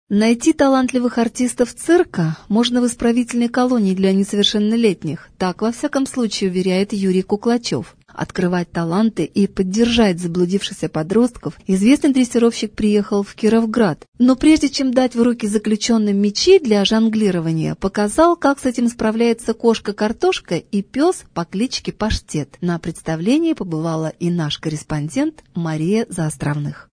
Найти талантливых артистов цирка можно в исправительной колонии для несовершеннолетних. Так, во всяком случае, уверяет Юрий Куклачев. Открывать таланты и поддержать заблудившихся подростков известный дрессировщик приехал в Кировград. Но прежде чем дать в руки заключенным мячи для жонглирования, показал, как с этим справляется кошка-картошка и пес по кличке Паштет. На представлении побывала и наш корреспондент Мария Заостровных.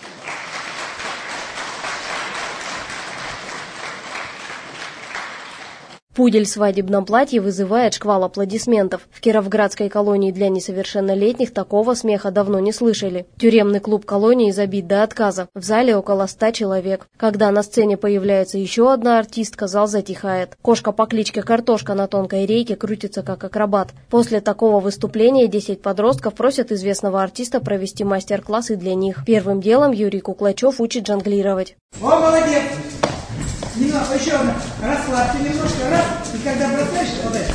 Пудель в свадебном платье вызывает шквал аплодисментов. В Кировградской колонии для несовершеннолетних такого смеха давно не слышали. Тюремный клуб колонии забит до отказа. В зале около 100 человек. Когда на сцене появляется еще одна артистка, зал затихает. Кошка по кличке Картошка на тонкой рейке крутится как акробат. После такого выступления 10 подростков просят известного артиста провести мастер-класс и для них. Первым делом Юрий Куклачев учит жонглировать. О, молодец! Немного, еще расслабься немножко, раз, и когда бросаешь, вот это,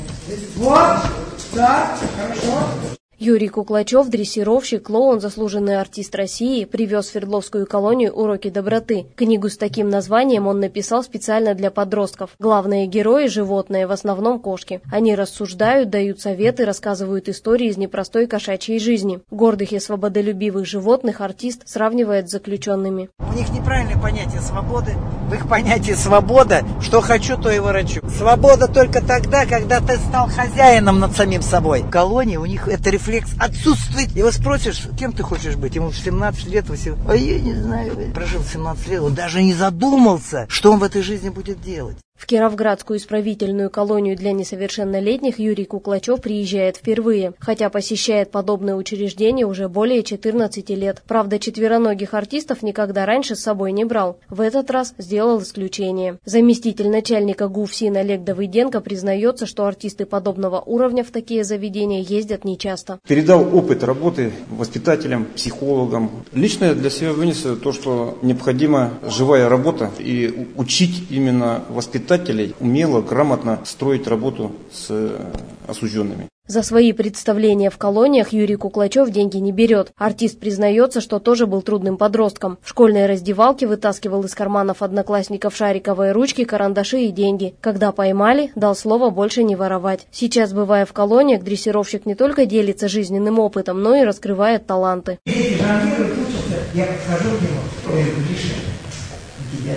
вот, так, хорошо. Юрий Куклачев, дрессировщик, клоун, заслуженный артист России, привез в Свердловскую колонию уроки доброты. Книгу с таким названием он написал специально для подростков. Главные герои – животные, в основном кошки. Они рассуждают, дают советы, рассказывают истории из непростой кошачьей жизни. Гордых и свободолюбивых животных артист сравнивает с заключенными. У них неправильное понятие свободы. В их понятии свобода, что хочу, то и ворочу. Свобода только тогда, когда ты стал хозяином над самим собой. В колонии у них это рефлекс отсутствует. Его спросишь, кем ты хочешь быть? Ему в 17 лет, 18. А я не знаю. Прожил 17 лет, он даже не задумался, что он в этой жизни будет делать. В Кировградскую исправительную колонию для несовершеннолетних Юрий Куклачев приезжает впервые, хотя посещает подобные учреждения уже более 14 лет. Правда, четвероногих артистов никогда раньше с собой не брал. В этот раз сделал исключение. Заместитель начальника ГУФСИН Олег Давыденко признается, что артисты подобного уровня в такие заведения ездят нечасто. Передал опыт работы воспитателям, психологам. Лично я для себя вынес то, что необходима живая работа и учить именно воспитателей умело, грамотно строить работу с осужденными. За свои представления в колониях Юрий Куклачев деньги не берет. Артист признается, что тоже был трудным подростком. В школьной раздевалке вытаскивал из карманов одноклассников шариковые ручки, карандаши и деньги. Когда поймали, дал слово больше не воровать. Сейчас, бывая в колониях, дрессировщик не только делится жизненным опытом, но и раскрывает таланты. Если жонглирует, учился, я подхожу к нему, говорю, Гриша, тебя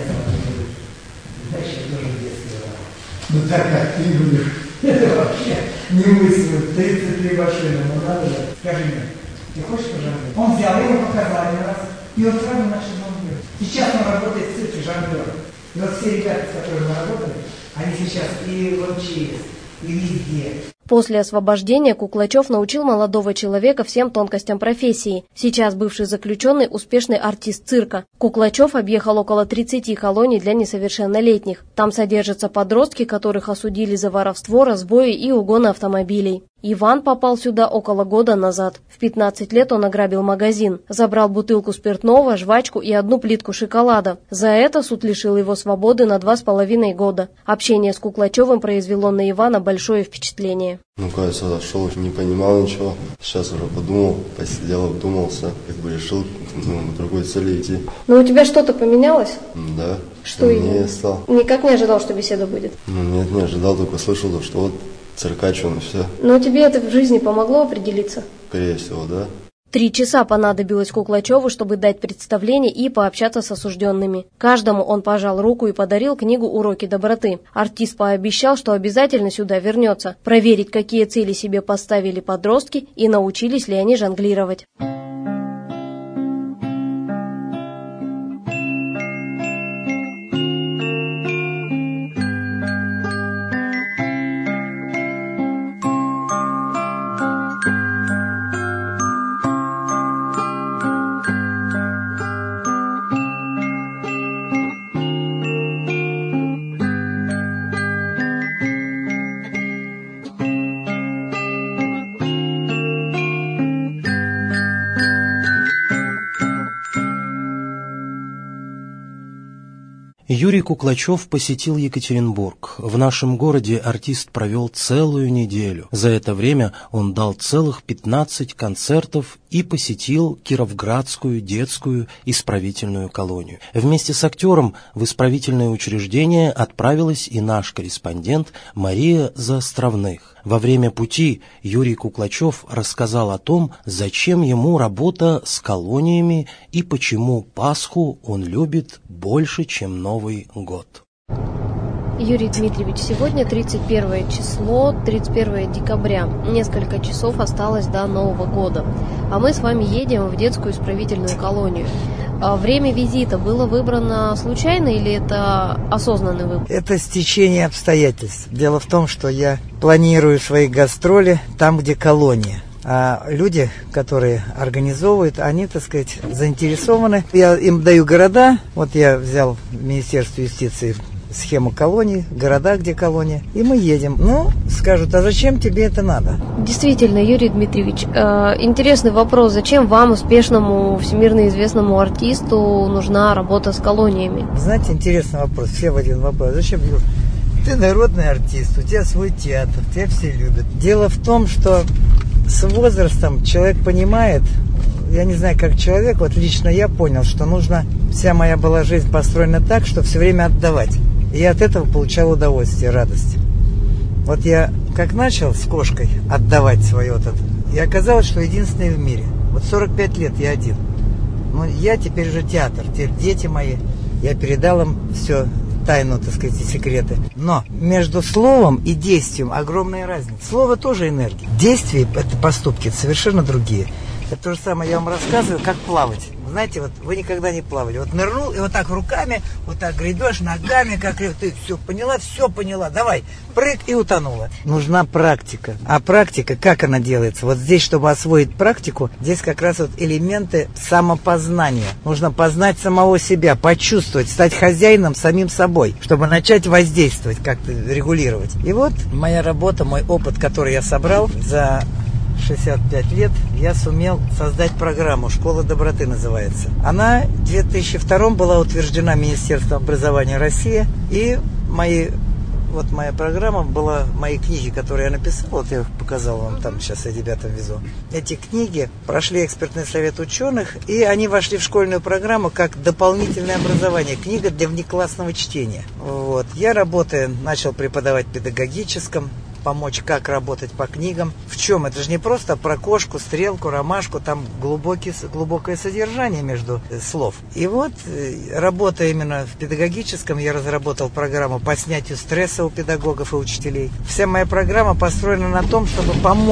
знаешь, я тоже в детстве воровал. Ну так как ты будешь, это вообще немыслимо, 33 машины, ну надо же. Скажи мне, ты хочешь пожонглировать? Он взял, ему показали раз, и он сразу начал жонглировать. Сейчас он работает в цирке жонглером. И вот все ребята, с которыми мы работали, они сейчас и в МЧС, и везде. После освобождения Куклачев научил молодого человека всем тонкостям профессии. Сейчас бывший заключенный – успешный артист цирка. Куклачев объехал около 30 колоний для несовершеннолетних. Там содержатся подростки, которых осудили за воровство, разбои и угоны автомобилей. Иван попал сюда около года назад. В 15 лет он ограбил магазин. Забрал бутылку спиртного, жвачку и 1 плитку шоколада. За это суд лишил его свободы на 2,5 года. Общение с Куклачевым произвело на Ивана большое впечатление. Ну, когда сюда шел, не понимал ничего. Сейчас уже подумал, посидел, обдумался, решил к другой цели идти. Но у тебя что-то поменялось? Да. Что именно? Стал. Никак не ожидал, что беседа будет? Нет, не ожидал, только слышал, что вот циркач он и все. Но тебе это в жизни помогло определиться? Скорее всего, да. 3 часа понадобилось Куклачеву, чтобы дать представление и пообщаться с осужденными. Каждому он пожал руку и подарил книгу «Уроки доброты». Артист пообещал, что обязательно сюда вернется, проверить, какие цели себе поставили подростки и научились ли они жонглировать. Юрий Куклачев посетил Екатеринбург. В нашем городе артист провел целую неделю. За это время он дал целых 15 концертов и посетил Кировградскую детскую исправительную колонию. Вместе с актером в исправительное учреждение отправилась и наш корреспондент Мария Заостровных. Во время пути Юрий Куклачев рассказал о том, зачем ему работа с колониями и почему Пасху он любит больше, чем Новый год. Юрий Дмитриевич, сегодня 31 число, 31 декабря. Несколько часов осталось до Нового года. А мы с вами едем в детскую исправительную колонию. Время визита было выбрано случайно или это осознанный выбор? Это стечение обстоятельств. Дело в том, что я планирую свои гастроли там, где колония. А люди, которые организовывают, они, так сказать, заинтересованы. Я им даю города. Вот я взял в Министерстве юстиции схему колоний, города, где колония, и мы едем. Ну, скажут, а зачем тебе это надо? Действительно, Юрий Дмитриевич, интересный вопрос. Зачем вам, успешному, всемирно известному артисту, нужна работа с колониями? Знаете, интересный вопрос. Все в один вопрос. Зачем? Ты народный артист, у тебя свой театр, тебя все любят. Дело в том, что с возрастом человек понимает, я не знаю, как человек, вот лично я понял, что нужно, вся моя была жизнь построена так, что все время отдавать. И я от этого получал удовольствие, радость. Вот я как начал с кошкой отдавать свое вот это, и оказалось, что единственный в мире. Вот 45 лет я один. Но я теперь уже театр, теперь дети мои, я передал им все, тайну, так сказать, и секреты. Но между словом и действием огромная разница. Слово тоже энергия. Действия, это поступки, это совершенно другие. Это то же самое, я вам рассказываю, как плавать. Знаете, вот вы никогда не плавали. Вот нырнул и вот так руками, вот так гребешь ногами, как ты все поняла, давай, прыг и утонула. Нужна практика. А практика, как она делается? Вот здесь, чтобы освоить практику, здесь как раз вот элементы самопознания. Нужно познать самого себя, почувствовать, стать хозяином самим собой, чтобы начать воздействовать, как-то регулировать. И вот моя работа, мой опыт, который я собрал за 65 лет, я сумел создать программу «Школа доброты» называется. Она в 2002 была утверждена Министерством образования России. И моя программа была, мои книги, которые я написал, вот я их показал вам там, сейчас я ребятам везу. Эти книги прошли экспертный совет ученых, и они вошли в школьную программу как дополнительное образование. Книга для внеклассного чтения. Вот. Я начал преподавать в педагогическом, помочь, как работать по книгам. В чем? Это же не просто про кошку, стрелку, ромашку, там глубокое содержание между слов. И вот, работая именно в педагогическом, я разработал программу по снятию стресса у педагогов и учителей. Вся моя программа построена на том, чтобы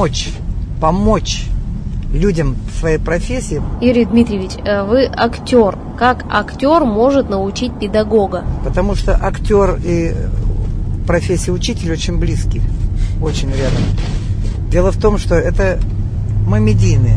помочь людям в своей профессии. Юрий Дмитриевич, вы актер. Как актер может научить педагога? Потому что актер и профессия учителя очень близки. Очень рядом. Дело в том, что мы медийные.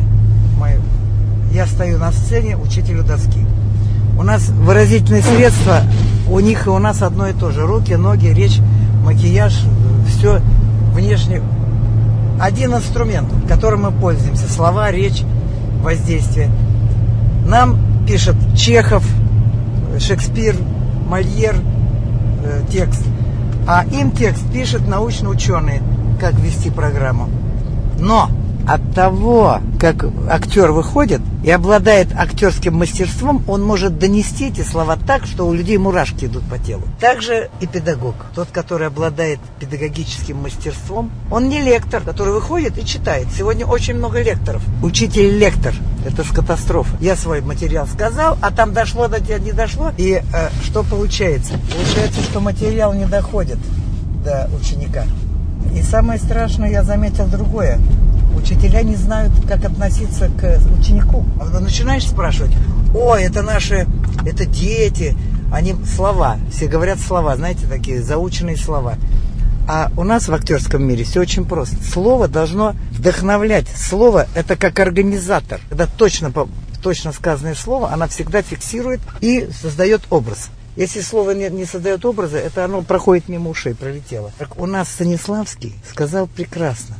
Я стою на сцене, учитель у доски. У нас выразительные средства, у них и у нас одно и то же. Руки, ноги, речь, макияж, все внешне. Один инструмент, которым мы пользуемся. Слова, речь, воздействие. Нам пишет Чехов, Шекспир, Мольер текст. А им текст пишет научный ученый, как вести программу. Но от того, как актер выходит и обладает актерским мастерством, он может донести эти слова так, что у людей мурашки идут по телу. Также и педагог. Тот, который обладает педагогическим мастерством, он не лектор, который выходит и читает. Сегодня очень много лекторов. Учитель-лектор. Это с катастрофа. Я свой материал сказал, а там дошло до тебя, не дошло. И что получается? Получается, что материал не доходит до ученика. И самое страшное, я заметил другое. Учителя не знают, как относиться к ученику. Начинаешь спрашивать: это дети, они слова, все говорят слова, знаете, такие заученные слова. А у нас в актерском мире все очень просто. Слово должно вдохновлять. Слово – это как организатор. Когда точно сказанное слово, оно всегда фиксирует и создает образ. Если слово не создает образа, это оно проходит мимо ушей, пролетело. Так у нас Станиславский сказал прекрасно.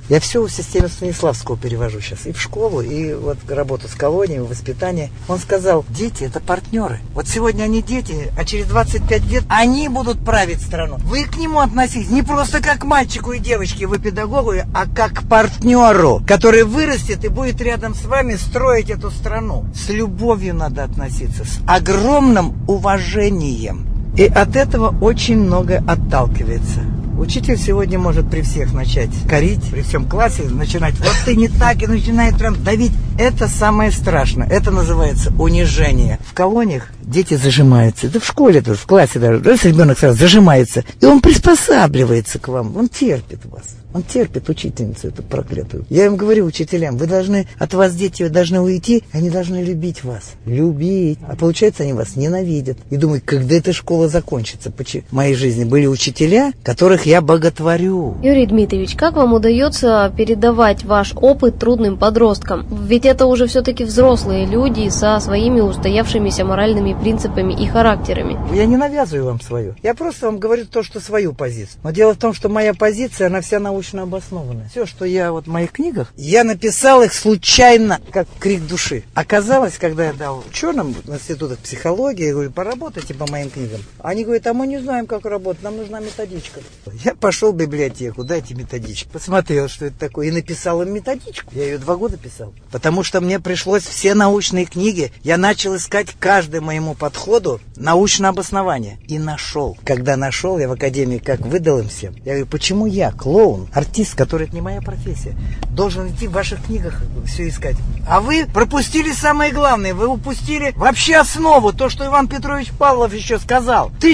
Я все в системе Станиславского перевожу сейчас. И в школу, и вот работу с колонией, воспитание. Он сказал, дети – это партнеры. Вот сегодня они дети, а через 25 лет они будут править страну. Вы к нему относитесь не просто как к мальчику и девочке, вы педагогу, а как к партнеру, который вырастет и будет рядом с вами строить эту страну. С любовью надо относиться, с огромным уважением. И от этого очень много отталкивается. Учитель сегодня может при всех начать корить, при всем классе начинать, вот ты не так, и начинает прям давить. Это самое страшное. Это называется унижение. В колониях дети зажимаются. Да в школе тоже, в классе даже. Если ребенок сразу зажимается, и он приспосабливается к вам, он терпит вас. Он терпит учительницу эту проклятую. Я им говорю, учителям, вы должны, от вас дети должны уйти, они должны любить вас. Любить. А получается, они вас ненавидят. И думают, когда эта школа закончится. В моей жизни были учителя, которых я боготворю. Юрий Дмитриевич, как вам удается передавать ваш опыт трудным подросткам? Ведь это уже все-таки взрослые люди со своими устоявшимися моральными принципами и характерами. Я не навязываю вам свое. Я просто вам говорю то, что свою позицию. Но дело в том, что моя позиция, она вся научно обоснованная. Все, что я вот в моих книгах, я написал их случайно, как крик души. Оказалось, когда я дал ученым в институтах психологии, я говорю, поработайте по моим книгам. Они говорят, а мы не знаем, как работать, нам нужна методичка. Я пошел в библиотеку, дайте методичку. Посмотрел, что это такое, и написал им методичку. Я ее 2 года писал. Потому что мне пришлось все научные книги, я начал искать каждый моему подходу научное обоснование. И нашел. Когда нашел, я в академии как выдал им всем. Я говорю, почему я, клоун, артист, который это не моя профессия, должен идти в ваших книгах все искать. А вы пропустили самое главное, вы упустили вообще основу, то, что Иван Петрович Павлов еще сказал. В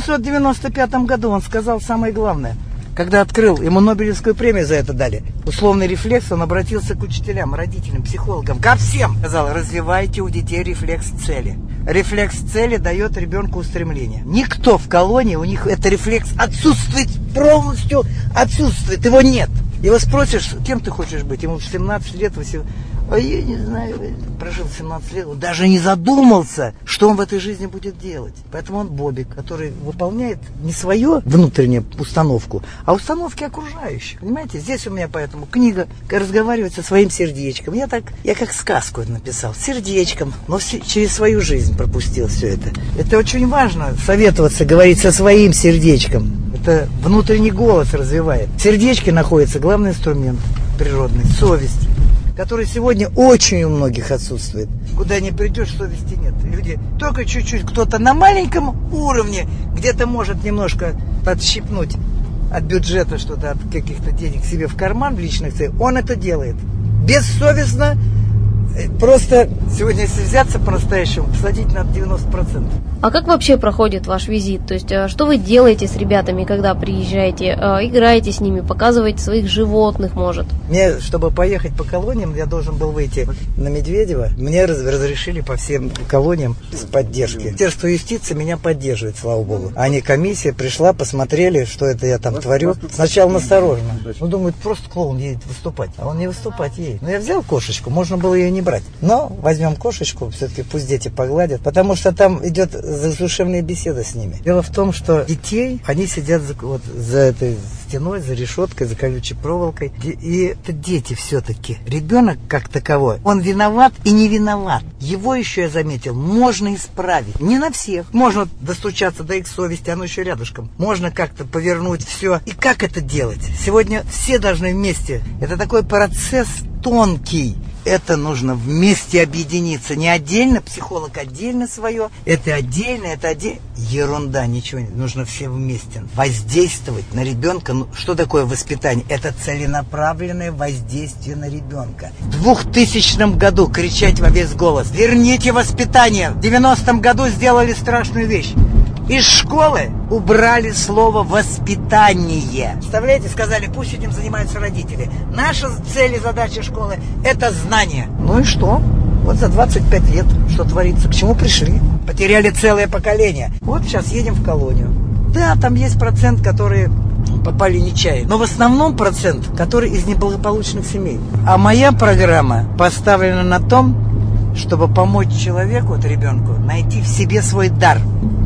1895 году он сказал самое главное. Когда открыл, ему Нобелевскую премию за это дали. Условный рефлекс, он обратился к учителям, родителям, психологам, ко всем. Сказал, развивайте у детей рефлекс цели. Рефлекс цели дает ребенку устремление. Никто в колонии, у них это рефлекс отсутствует, полностью отсутствует, его нет. Его спросишь, кем ты хочешь быть? Ему в 17 лет, 18... А я не знаю, прожил 17 лет, он даже не задумался, что он в этой жизни будет делать. Поэтому он бобик, который выполняет не свою внутреннюю установку, а установки окружающих. Понимаете, здесь у меня поэтому книга разговаривает со своим сердечком. Я как сказку написал, сердечком, но через свою жизнь пропустил все это. Это очень важно, советоваться, говорить со своим сердечком. Это внутренний голос развивает. В сердечке находится главный инструмент природный, совесть, который сегодня очень у многих отсутствует. Куда ни придешь, совести нет. Люди только чуть-чуть, кто-то на маленьком уровне где-то может немножко подщипнуть от бюджета что-то, от каких-то денег себе в карман в личных целях. Он это делает. Бессовестно. Просто сегодня, если взяться по-настоящему, посадить надо 90%. А как вообще проходит ваш визит? То есть, что вы делаете с ребятами, когда приезжаете? Играете с ними, показываете своих животных, может? Мне, чтобы поехать по колониям, я должен был выйти на Медведева. Мне разрешили по всем колониям с поддержки. Министерство юстиции меня поддерживает, слава богу. Они, комиссия пришла, посмотрели, что это я там творю. Сначала настороженно. Ну, думают, просто клоун едет выступать. А он не выступать едет. Но я взял кошечку, можно было ее не брать. Но возьмем кошечку, все-таки пусть дети погладят, потому что там идет задушевная беседа с ними. Дело в том, что детей, они сидят за этой стеной, за решеткой, за колючей проволокой. И это дети все-таки. Ребенок как таковой, он виноват и не виноват. Его еще, я заметил, можно исправить. Не на всех. Можно достучаться до их совести, оно еще рядышком. Можно как-то повернуть все. И как это делать? Сегодня все должны вместе. Это такой процесс тонкий. Это нужно вместе объединиться. Не отдельно, психолог отдельно свое. Это отдельно, это отдельно. Ерунда, ничего не. Нужно все вместе. Воздействовать на ребенка. Ну, что такое воспитание? Это целенаправленное воздействие на ребенка. В 2000 году кричать во весь голос: верните воспитание! В 90-м году сделали страшную вещь. Из школы убрали слово «воспитание». Представляете, сказали, пусть этим занимаются родители. Наша цель и задача школы – это знание. Ну и что? Вот за 25 лет что творится? К чему пришли? Потеряли целое поколение. Вот сейчас едем в колонию. Да, там есть процент, которые попали нечаянно. Но в основном процент, который из неблагополучных семей. А моя программа поставлена на том, чтобы помочь человеку, вот ребенку, найти в себе свой дар.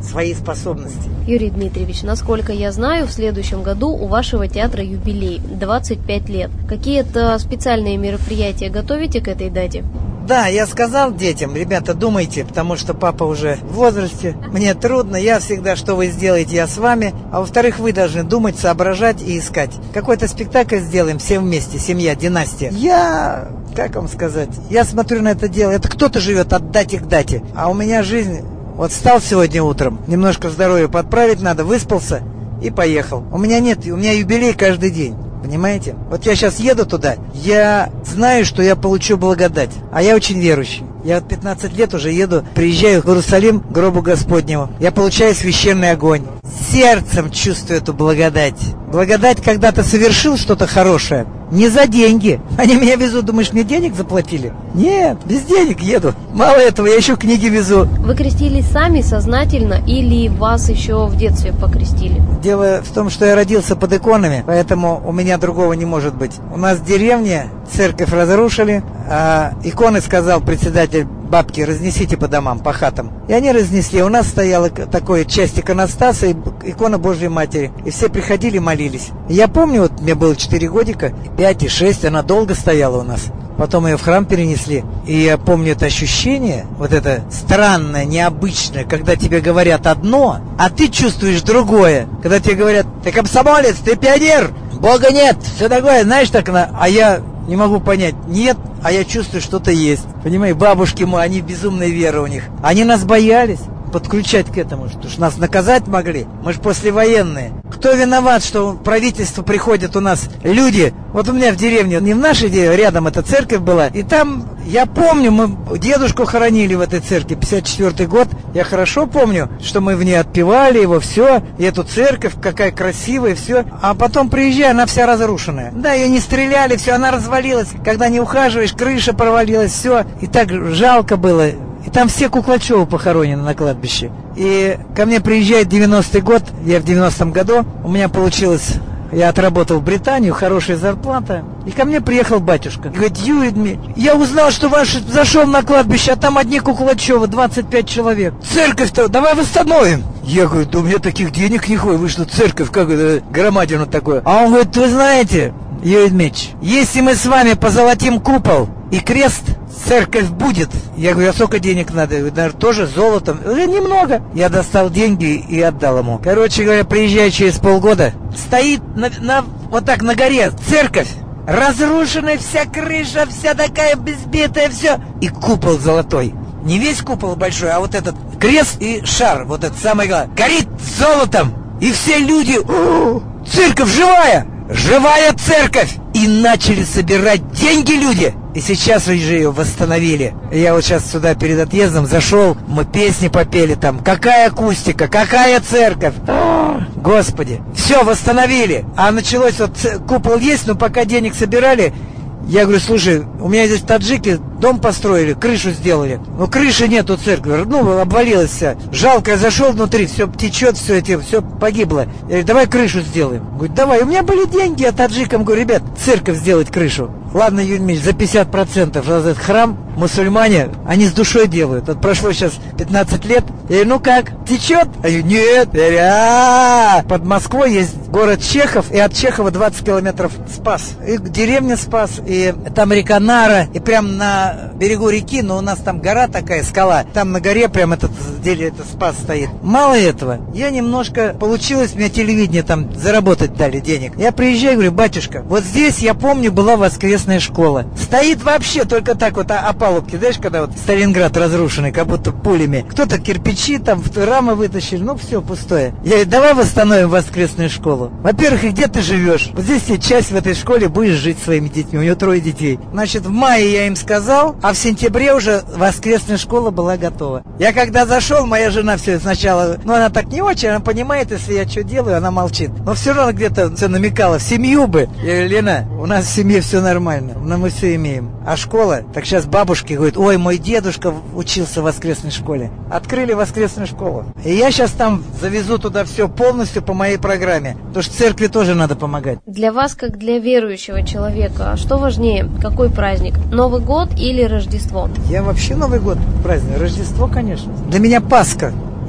свои способности. Юрий Дмитриевич, насколько я знаю, в следующем году у вашего театра юбилей, 25 лет. Какие-то специальные мероприятия готовите к этой дате? Да, я сказал детям, ребята, думайте, потому что папа уже в возрасте, мне трудно, я всегда, что вы сделаете, я с вами, а во-вторых, вы должны думать, соображать и искать. Какой-то спектакль сделаем все вместе, семья, династия. Я, как вам сказать, я смотрю на это дело, это кто-то живет от дати к дате, а у меня жизнь, вот встал сегодня утром, немножко здоровье подправить надо, выспался и поехал. У меня юбилей каждый день. Понимаете? Вот я сейчас еду туда, я знаю, что я получу благодать, а я очень верующий. Я вот 15 лет уже еду, приезжаю в Иерусалим, к гробу Господнему. Я получаю священный огонь. Сердцем чувствую эту благодать. Благодать, когда ты совершил что-то хорошее, не за деньги. Они меня везут, думаешь, мне денег заплатили? Нет, без денег еду. Мало этого, я еще книги везу. Вы крестились сами сознательно или вас еще в детстве покрестили? Дело в том, что я родился под иконами, поэтому у меня другого не может быть. У нас в деревне церковь разрушили, а иконы, сказал председатель, бабки, разнесите по домам, по хатам. И они разнесли. У нас стояла такая часть иконостаса и икона Божьей Матери. И все приходили, молились. И я помню, вот мне было 4 годика, 5 и 6, она долго стояла у нас. Потом ее в храм перенесли. И я помню это ощущение, вот это странное, необычное, когда тебе говорят одно, а ты чувствуешь другое. Когда тебе говорят, ты комсомолец, ты пионер, Бога нет, все такое, знаешь, так, а я не могу понять, нет, а я чувствую, что-то есть. Понимаешь, бабушки мои, они безумная вера у них. Они нас боялись подключать к этому, потому что нас наказать могли. Мы же послевоенные. Кто виноват, что правительство приходит у нас люди? Вот у меня в деревне, не в нашей деревне, рядом эта церковь была. И там, я помню, мы дедушку хоронили в этой церкви, 54-й год. Я хорошо помню, что мы в ней отпевали его, все. И эту церковь, какая красивая, все. А потом приезжаю, она вся разрушенная. Да, ее не стреляли, все, она развалилась. Когда не ухаживаешь, крыша провалилась, все. И так жалко было. И там все Куклачевы похоронены на кладбище. И ко мне приезжает 90-й год, я в 90-м году, у меня получилось, я отработал в Британию, хорошая зарплата. И ко мне приехал батюшка. И говорит, Юрий Дмитриевич, я узнал, что ваш зашел на кладбище, а там одни Куклачевы, 25 человек. Церковь-то давай восстановим. Я говорю, да у меня таких денег не хватит, вы что, церковь, как это, громадину такое. А он говорит, вы знаете, Юрий Дмитриевич, если мы с вами позолотим купол и крест, церковь будет. Я говорю, а сколько денег надо? Наверное, тоже золотом. Немного. Я достал деньги и отдал ему. Короче говоря, приезжаю через полгода. Стоит вот так на горе церковь. Разрушенная вся крыша, вся такая безбитая, все. И купол золотой. Не весь купол большой, а вот этот крест и шар, вот этот самый главный, горит золотом. И все люди, церковь живая! Живая церковь! И начали собирать деньги люди. И сейчас уже ее восстановили. Я вот сейчас сюда перед отъездом зашел, мы песни попели там. Какая акустика, какая церковь. Господи, все восстановили. А началось вот, купол есть, но пока денег собирали, я говорю, слушай, у меня здесь таджики дом построили, крышу сделали. Но крыши нет у церкви, обвалилась вся. Жалко, я зашел внутри, все течет, все погибло. Я говорю, давай крышу сделаем. Говорит, давай. У меня были деньги, я таджикам говорю, ребят, церковь сделать крышу. Ладно, Юрий Ильич, за 50% этот храм, мусульмане, они с душой делают. Вот прошло сейчас 15 лет. Я говорю, ну как, течет? Я говорю, нет. Я говорю, под Москвой есть город Чехов, и от Чехова 20 километров Спас. И деревня Спас, и там река Нара, и прям на берегу реки, но у нас там гора такая, скала. Там на горе прям этот Спас стоит. Мало этого, я немножко, получилось, мне телевидение там заработать дали денег. Я приезжаю, говорю, батюшка, вот здесь, я помню, была воскресная школа. Стоит вообще только так вот опалубки, знаешь, когда вот Сталинград разрушенный, как будто пулями. Кто-то кирпичи там, рамы вытащили, ну все пустое. Я говорю, давай восстановим воскресную школу. Во-первых, и где ты живешь? Вот здесь тебе часть в этой школе будешь жить своими детьми, у нее 3 детей. Значит, в мае я им сказал, а в сентябре уже воскресная школа была готова. Я когда зашел, моя жена все сначала, ну она так не очень, она понимает, если я что делаю, она молчит. Но все равно где-то все намекала, в семью бы. Я говорю, Лена, у нас в семье все нормально, но мы все имеем. А школа, так сейчас бабушки говорят, ой, мой дедушка учился в воскресной школе. Открыли воскресную школу. И я сейчас там завезу туда все полностью по моей программе. Потому что церкви тоже надо помогать. Для вас, как для верующего человека, что важнее? Какой праздник? Новый год или Рождество? Я вообще Новый год праздную. Рождество, конечно. Для меня Пасха.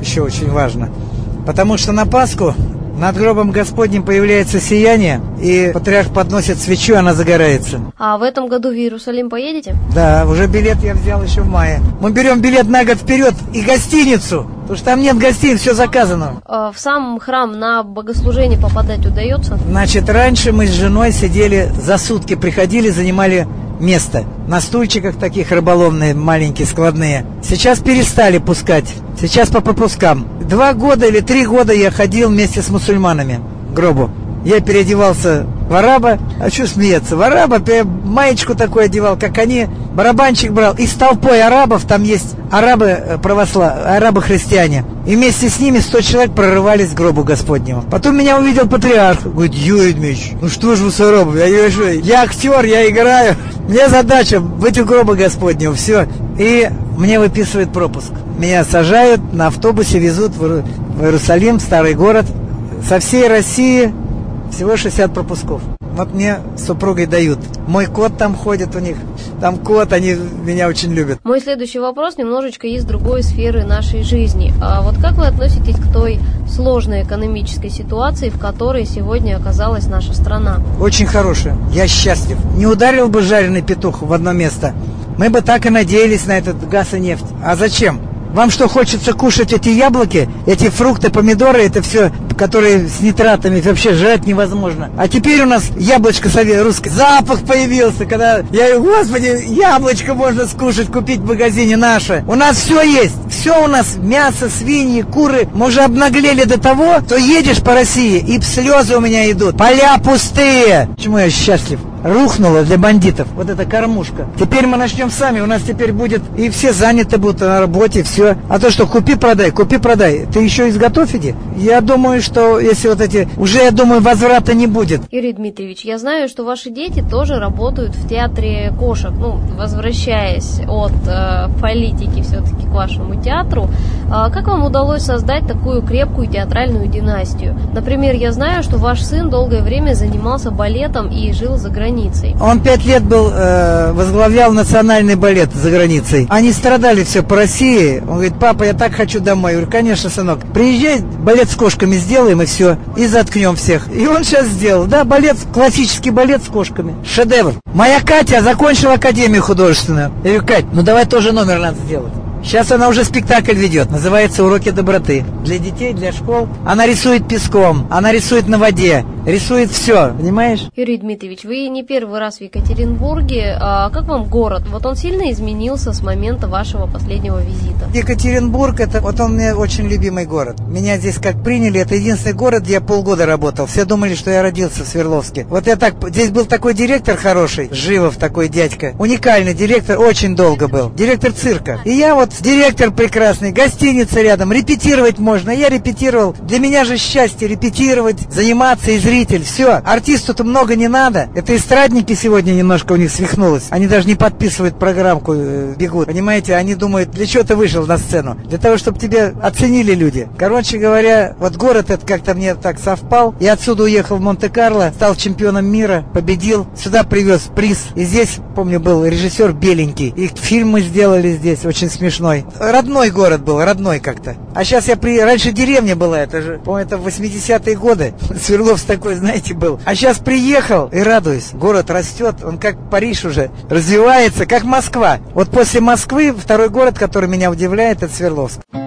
еще очень важно. Потому что на Пасху над гробом Господним появляется сияние, и патриарх подносит свечу, она загорается. А в этом году в Иерусалим поедете? Да, уже билет я взял еще в мае. Мы берем билет на год вперед и гостиницу, потому что там нет гостиниц, все заказано. В сам храм на богослужение попадать удается? Значит, раньше мы с женой сидели за сутки, приходили, занимали место. На стульчиках таких рыболовные, маленькие, складные. Сейчас перестали пускать. Сейчас по пропускам. 2 года или 3 года я ходил вместе с мусульманами к гробу. Я переодевался в араба. А что смеяться? В араба маечку такую одевал, как они. Барабанчик брал. И с толпой арабов, там есть арабы арабы-христиане. И вместе с ними 100 человек прорывались к гробу Господнему. Потом меня увидел патриарх. Говорит: Юрий Дмитриевич, ну что же вы с арабами? Я говорю: что? Я актер, я играю. Мне задача быть у гроба Господнего. Все. И мне выписывают пропуск. Меня сажают, на автобусе везут в Иерусалим, старый город. Со всей России всего 60 пропусков. Вот мне с супругой дают. Мой кот там ходит у них. Там кот, они меня очень любят. Мой следующий вопрос немножечко из другой сферы нашей жизни. А вот как вы относитесь к той сложной экономической ситуации, в которой сегодня оказалась наша страна? Очень хорошая. Я счастлив. Не ударил бы жареный петух в одно место. Мы бы так и надеялись на этот газ и нефть. А зачем? Вам что, хочется кушать эти яблоки, эти фрукты, помидоры, это все, которые с нитратами, вообще жрать невозможно. А теперь у нас яблочко русское. Запах появился, когда я говорю: Господи, яблочко можно скушать, купить в магазине наше. У нас все есть. Все у нас: мясо, свиньи, куры. Мы уже обнаглели до того, что едешь по России, и слезы у меня идут. Поля пустые. Почему я счастлив? Рухнула для бандитов вот эта кормушка. Теперь мы начнем сами, у нас теперь будет, и все заняты будут на работе, все. А то что, купи-продай. Ты еще изготовь иди. Я думаю, что если вот эти, уже, я думаю, возврата не будет. Юрий Дмитриевич, я знаю, что ваши дети тоже работают в театре кошек. Ну, возвращаясь от политики все-таки к вашему театру, как вам удалось создать такую крепкую театральную династию? Например, я знаю, что ваш сын долгое время занимался балетом и жил за границей. Он 5 лет был, возглавлял национальный балет за границей. Они страдали все по России. Он говорит: папа, я так хочу домой. Я говорю: конечно, сынок, приезжай, балет с кошками сделаем и все. И заткнем всех. И он сейчас сделал. Да, балет, классический балет с кошками. Шедевр. Моя Катя закончила академию художественную. Я говорю: Кать, ну давай тоже номер надо сделать. Сейчас она уже спектакль ведет, называется «Уроки доброты». Для детей, для школ. Она рисует песком, она рисует на воде, рисует все, понимаешь? Юрий Дмитриевич, вы не первый раз в Екатеринбурге. А как вам город? Вот он сильно изменился с момента вашего последнего визита? Екатеринбург, вот он мне очень любимый город. Меня здесь как приняли, это единственный город, где я полгода работал. Все думали, что я родился в Свердловске. Вот я так, здесь был такой директор хороший, Живов такой дядька. Уникальный директор, очень долго был. Директор цирка. И я вот директор прекрасный, гостиница рядом, репетировать можно. Я репетировал. Для меня же счастье репетировать, заниматься, и зритель. Все. Артисту-то много не надо. Это эстрадники сегодня немножко у них свихнулось. Они даже не подписывают программку, бегут. Понимаете, они думают: для чего ты вышел на сцену? Для того, чтобы тебя оценили люди. Короче говоря, вот город этот как-то мне так совпал. Я отсюда уехал в Монте-Карло, стал чемпионом мира, победил. Сюда привез приз. И здесь, помню, был режиссер Беленький. И фильм мы сделали здесь, очень смешной. Родной город был, родной как-то. А сейчас раньше деревня была, это же, по-моему, это в 80-е годы. Свердловск такой, знаете, был. А сейчас приехал и радуюсь. Город растет, он как Париж уже, развивается, как Москва. Вот после Москвы второй город, который меня удивляет, это Свердловск.